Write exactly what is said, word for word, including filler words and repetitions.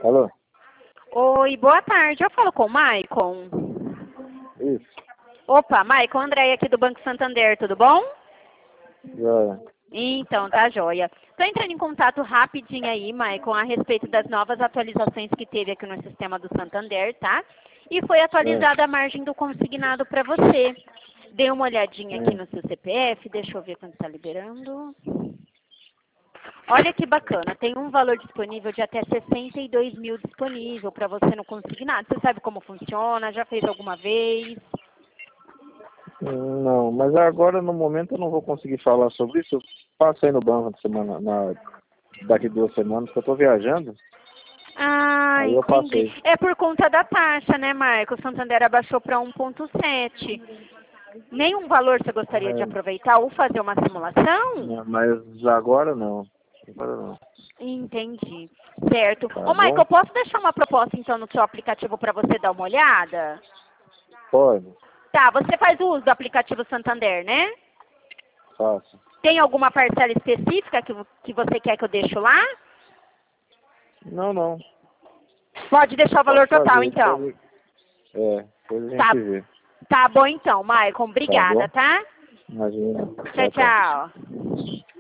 Alô? Oi, boa tarde. Eu falo com o Maicon. Isso. Opa, Maicon, André aqui do Banco Santander, tudo bom? Já. Então, tá joia. Estou entrando em contato rapidinho aí, Maicon, a respeito das novas atualizações que teve aqui no sistema do Santander, tá? E foi atualizada a margem do consignado para você. Dê uma olhadinha aqui Hum. no seu C P F, deixa eu ver quando está liberando. Olha que bacana, tem um valor disponível de até sessenta e dois mil disponível para você no consignado. Você sabe como funciona? Já fez alguma vez? Não, mas agora no momento eu não vou conseguir falar sobre isso. Eu passei no banco na semana, na, daqui duas semanas que eu estou viajando. Ah, Aí eu entendi. passei. É por conta da taxa, né, Marco? O Santander abaixou para um ponto sete. Nenhum valor você gostaria de É, aproveitar ou fazer uma simulação? não, mas agora não. Agora não. Entendi. Certo. Tá Ô, Michael, bom? eu posso deixar uma proposta, então, no seu aplicativo para você dar uma olhada? Pode. Tá, você faz uso do aplicativo Santander, né? Faço. Tem alguma parcela específica que, que você quer que eu deixe lá? Não, não. Pode deixar o valor Pode total, fazer. então. Depois, é, depois a gente Tá, vê. tá bom, então, Michael. Tá bom? Obrigada, tá? Imagina. Tchau, Tchau, tchau. tchau.